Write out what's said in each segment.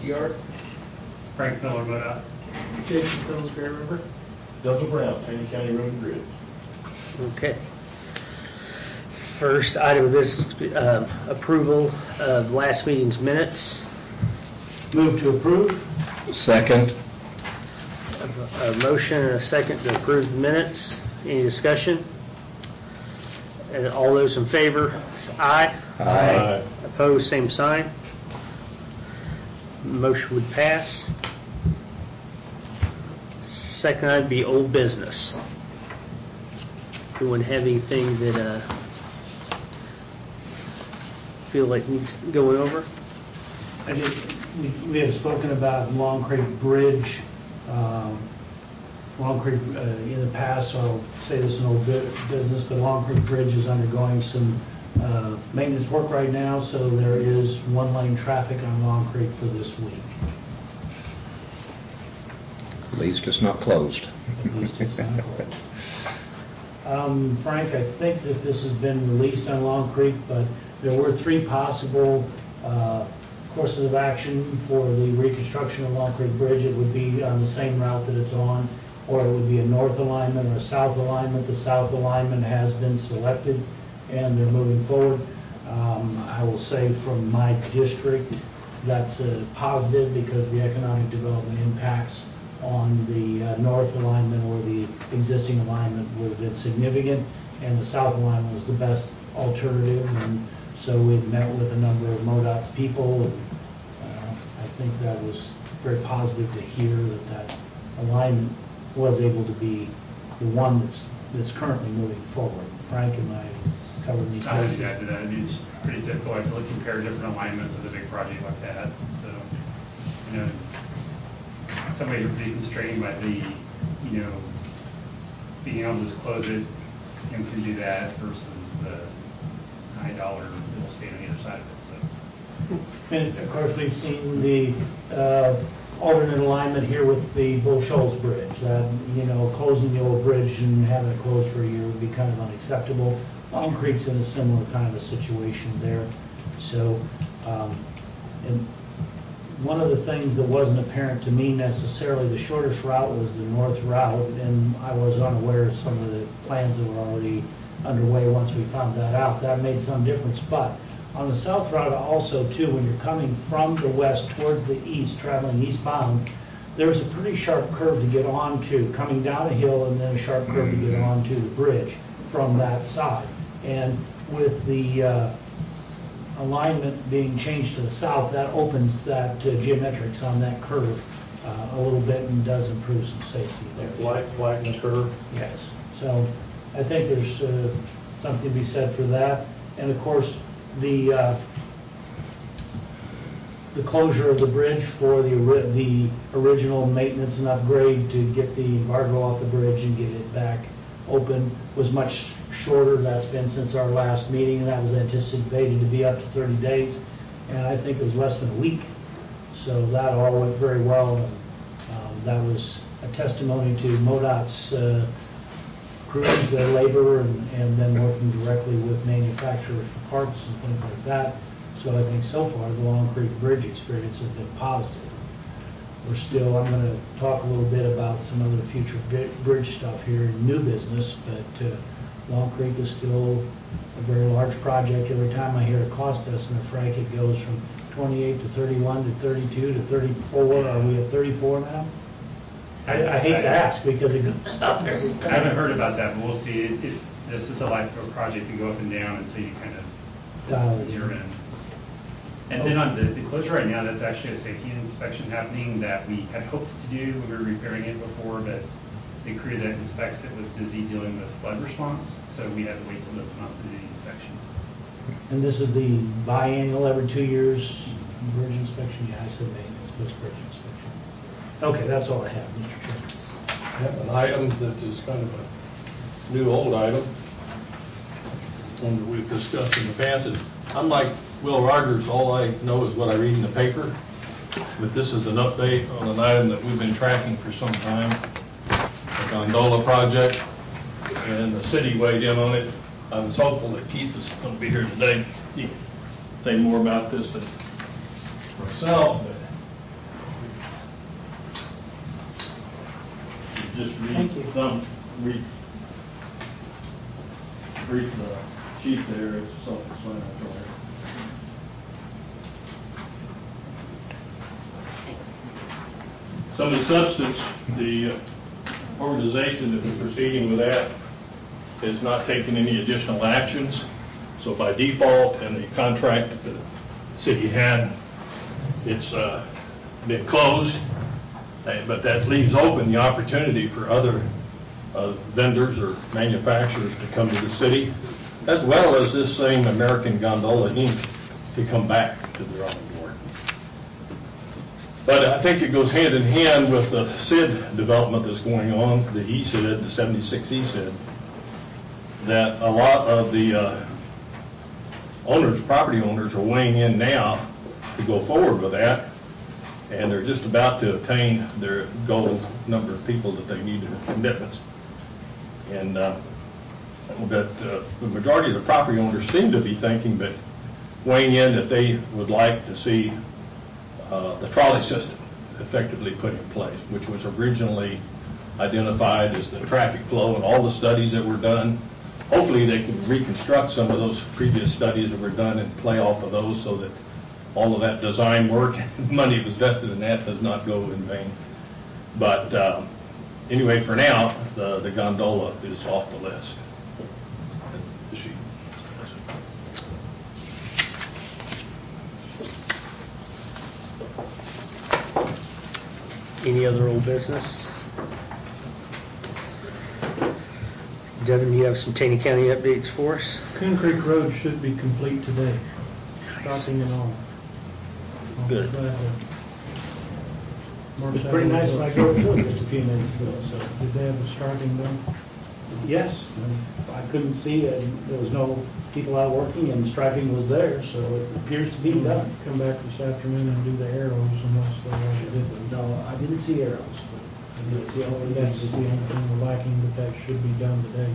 Yard. Frank Miller, MoDOT. Jason Sills, Bear River. Douglas Brown, Taney County Road and Bridge. Okay. First item of business, approval of last meeting's minutes. Move to approve. Second. A motion and a second to approve the minutes. Any discussion? And all those in favor, say aye. Aye. Opposed, same sign. Motion would pass. Second item would be old business. Anyone have anything that feel like needs going over? We have spoken about Long Creek Bridge. Long Creek in the past, so I'll say this in old business, but Long Creek Bridge is undergoing some maintenance work right now, so there is one-lane traffic on Long Creek for this week. At least it's not closed. At least it's not closed. Frank, I think that this has been released on Long Creek, but there were 3 possible courses of action for the reconstruction of Long Creek Bridge. It would be on the same route that it's on, or it would be a north alignment or a south alignment. The south alignment has been selected and they're moving forward. I will say from my district, that's a positive because the economic development impacts on the north alignment or the existing alignment would have been significant, and the south alignment was the best alternative. And so we've met with a number of MoDOT people, and I think that was very positive to hear that alignment was able to be the one that's currently moving forward. Frank, am I covering these? I would add to that. It's pretty typical. I have to compare different alignments with a big project like that. So, in some ways you're pretty constrained by the, being able to just close it and can do that versus the high dollar real estate on either side of it. So. And of course, we've seen the alternate alignment here with the Bull Shoals Bridge. That closing the old bridge and having it closed for a year would be kind of unacceptable. Long Creek's in a similar kind of a situation there. So, and one of the things that wasn't apparent to me necessarily, the shortest route was the north route, and I was unaware of some of the plans that were already underway once we found that out. That made some difference, but on the south route also too, when you're coming from the west towards the east, traveling eastbound, there's a pretty sharp curve to get onto, coming down a hill and then a sharp curve to get onto the bridge from that side. And with the alignment being changed to the south, that opens that geometrics on that curve a little bit and does improve some safety there. Flatten the curve? Yes. So I think there's something to be said for that. And of course, the closure of the bridge for the original maintenance and upgrade to get the embargo off the bridge and get it back open was much shorter. That's been since our last meeting, and that was anticipated to be up to 30 days, and I think it was less than a week. So that all went very well, and that was a testimony to MoDOT's crews, their labor, and then working directly with manufacturers for parts and things like that. So I think so far the Long Creek Bridge experience has been positive. I'm going to talk a little bit about some other future bridge stuff here in new business, but Long Creek is still a very large project. Every time I hear a cost estimate, Frank, it goes from 28 to 31 to 32 to 34. Are we at 34 now? I hate to ask because it goes up every time. I haven't heard about that, but we'll see. This is a life of a project to go up and down until you kind of zero in. And then on the closure right now, that's actually a safety inspection happening that we had hoped to do. We were repairing it before, but the crew that inspects it was busy dealing with flood response, so we had to wait till this month to do the inspection. And this is the biannual, every 2 years bridge inspection? Yeah, I said maintenance, but it's bridge inspection. Okay, that's all I have, Mr. Chairman. I have an item that is kind of a new old item, one that we've discussed in the past. Unlike Will Rogers, all I know is what I read in the paper, but this is an update on an item that we've been tracking for some time, the gondola project, and the city weighed in on it. I was hopeful that Keith was going to be here today. He can say more about this than myself, just Thank you. read the sheet there, it's self-explanatory. Some of the substance, the organization that is proceeding with that is not taking any additional actions. So by default, and the contract that the city had, it's been closed. But that leaves open the opportunity for other vendors or manufacturers to come to the city, as well as this same American Gondola Inc. to come back to the drawing board. But I think it goes hand in hand with the SID development that's going on, the ESID, the 76 ESID, that a lot of the property owners are weighing in now to go forward with that, and they're just about to attain their goal number of people that they need in commitments. And that the majority of the property owners seem to be thinking that weighing in that they would like to see the trolley system effectively put in place, which was originally identified as the traffic flow and all the studies that were done. Hopefully they can reconstruct some of those previous studies that were done and play off of those so that all of that design work, money was vested in that, does not go in vain. But anyway, for now, the gondola is off the list. The sheet. Any other old business? Devin, you have some Taney County updates for us? Coon Creek Road should be complete today, stopping and all. Good. Glad to mark It was that pretty one nice off. when I drove through it just a few minutes ago, so. Did they have the striping done? Yes, and I couldn't see it, and there was no people out working, and striping was there, so it appears to be done. Come back this afternoon and do the arrows unless they already did them. No, I didn't see arrows, but I did see all the That's the only thing we're lacking, but that should be done today.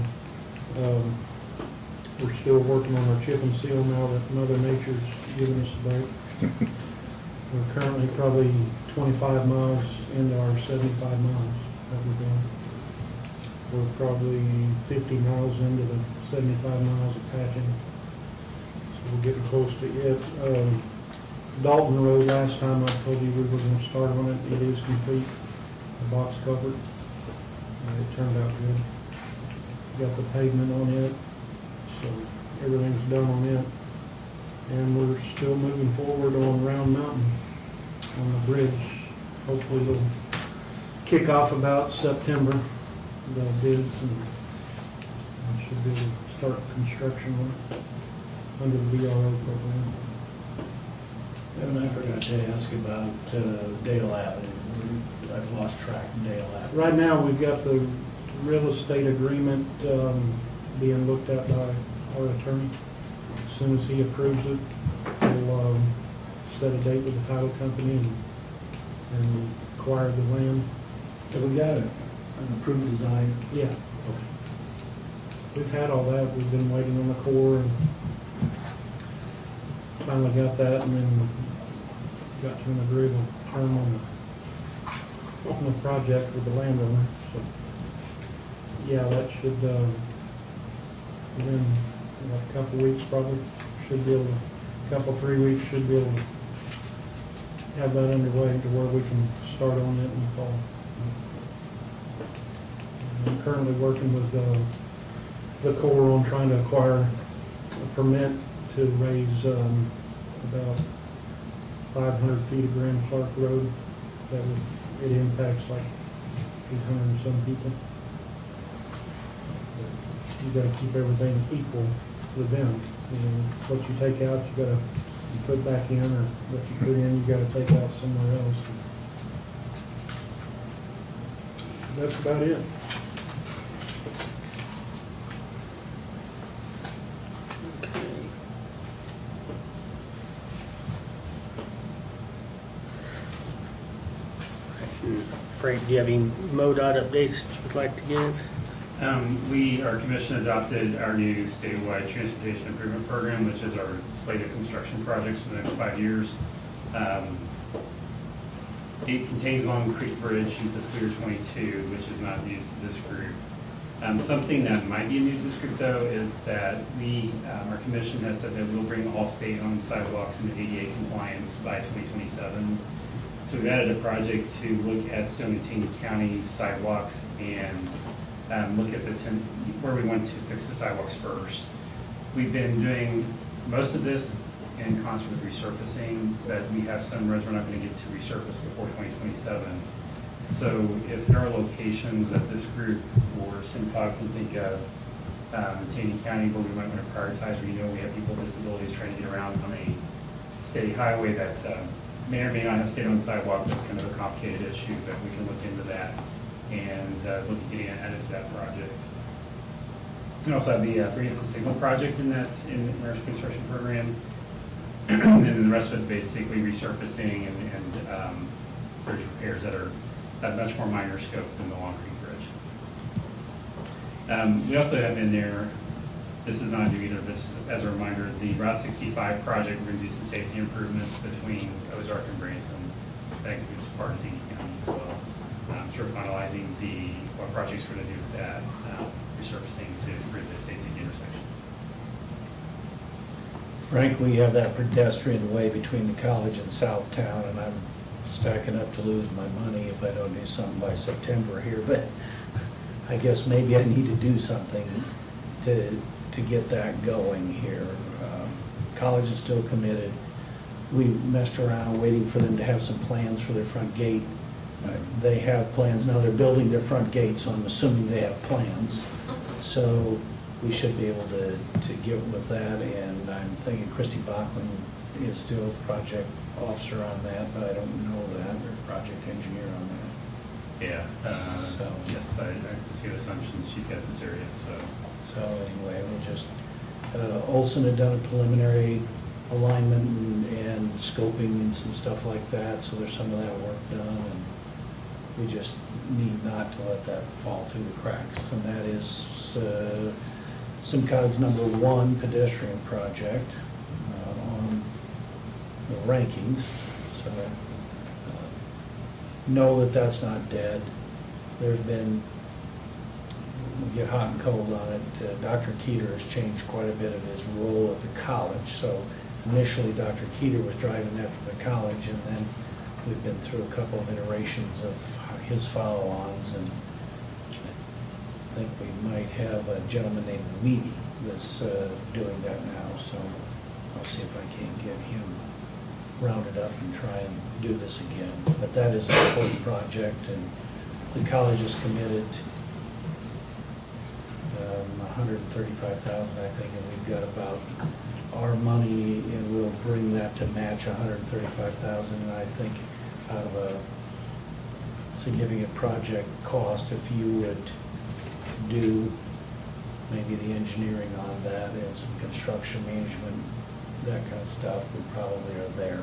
We're still working on our chip and seal now that Mother Nature's giving us a break. We're currently probably 25 miles into our 75 miles that we're doing. We're probably 50 miles into the 75 miles of patching. So we're getting close to it. Dalton Road, last time I told you we were going to start on it. It is complete. The box covered. It turned out good. Got the pavement on it. So everything's done on it. And we're still moving forward on Round Mountain on the bridge. Hopefully we'll kick off about September, the bids, and I should be able to start construction work under the VRO program. And I forgot to ask about Dale Avenue. I've lost track of Dale Avenue. Right now, we've got the real estate agreement being looked at by our attorney. As soon as he approves it, we'll set a date with the title company and acquire the land. Have we got an approved design? Yeah, Okay. we've had all that. We've been waiting on the Corps and finally got that, and then got to an agreeable term on the project with the landowner. So, yeah, that should, within a couple weeks probably, should be able to, 3 weeks, should be able to have that underway to where we can start on it in the fall. I'm currently working with the Corps on trying to acquire a permit to raise about 500 feet of Grand Clark Road. It impacts like 800 and some people. You got to keep everything equal with them. You know, what you take out, you put back in, or what you put in, you got to take out somewhere else. That's about it. Frank, do you have any MoDOT updates that you would like to give? Our commission adopted our new statewide transportation improvement program, which is our slate of construction projects for the next 5 years. It contains Long Creek Bridge in fiscal year '22, which is not news to this group. Something that might be news to this group, though, is that our commission has said that we'll bring all state-owned sidewalks into ADA compliance by 2027. So we've added a project to look at Stone and Taney County sidewalks and look at where we want to fix the sidewalks first. We've been doing most of this in concert with resurfacing, but we have some roads we're not going to get to resurface before 2027. So if there are locations that this group or SIMCOG can think of in Taney County where we might want to prioritize, where we have people with disabilities trying to get around on a state highway that may or may not have state-owned sidewalk, that's kind of a complicated issue, but we can look into that and look at getting it added to that project. We also have the Bridges and Signal project in our construction program. And then the rest of it's basically resurfacing and bridge repairs that are at much more minor scope than the Long Creek Bridge. We also have in there, this is not new either, but as a reminder, the Route 65 project, we're going to do some safety improvements between Ozark and Branson. That includes part of Taney County as well. Sort of finalizing what projects we're going to do with that, resurfacing to improve the safety of the intersections. Frank, we have that pedestrian way between the college and Southtown, and I'm stacking up to lose my money if I don't do something by September here, but I guess maybe I need to do something to get that going here. College is still committed. We messed around waiting for them to have some plans for their front gate. They have plans now. They're building their front gate, so I'm assuming they have plans. So we should be able to get with that, and I'm thinking Christy Bachman is still project officer on that, but I don't know that, or project engineer on that. Yeah, yes, I can see the assumptions. She's got this area, So anyway, we'll just, Olson had done a preliminary alignment and scoping and some stuff like that, so there's some of that work done, and we just need not to let that fall through the cracks. And that is SIMCOG's #1 pedestrian project on the rankings. So know that that's not dead. There's been, we get hot and cold on it. Dr. Keeter has changed quite a bit of his role at the college. So initially Dr. Keeter was driving that from the college, and then we've been through a couple of iterations of his follow-ons, and I think we might have a gentleman named Weedy that's doing that now. So I'll see if I can't get him rounded up and try and do this again. But that is an important project, and the college is committed $135,000, I think, and we've got about our money, and we'll bring that to match $135,000. And I think out of a significant project cost, if you would do maybe the engineering on that and some construction management, that kind of stuff, we probably are there.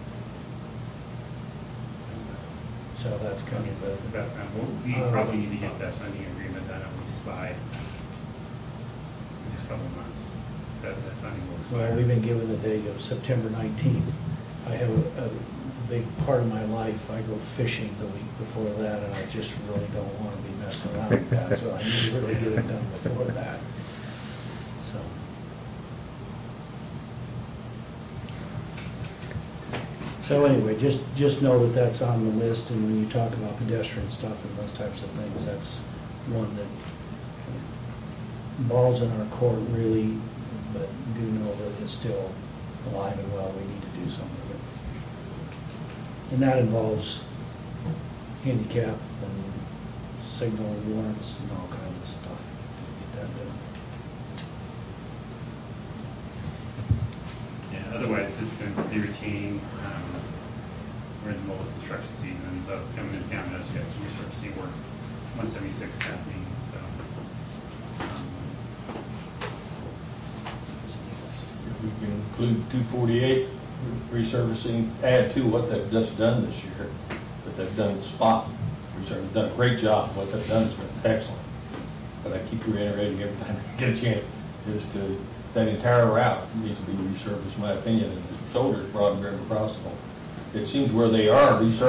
So that's kind of the we probably need to get that funding agreement done at least by the next couple of months. That funding will expire. Well, we've been given the date of September 19th. I have a big part of my life, I go fishing the week before that, and I just really don't want to be messing around with that, so I need to really get it done before that. So anyway, just know that that's on the list, and when you talk about pedestrian stuff and those types of things, that's one that balls in our court really, but do know that it's still alive and well. We need to do something with it. And that involves handicap and signal warrants and all kinds of stuff to get that done. Yeah, otherwise it's going to be routine. We're in the middle of construction season, so coming into town has got some resurfacing work, 176 happening, so. We can include 248 resurfacing, add to what they've just done this year, that they've done spot resurfacing. They've done a great job. What they've done has been excellent. But I keep reiterating every time I get a chance, is to, that entire route needs to be resurfaced, in my opinion, and the shoulders broad and very crossable. It seems where they are resurfaced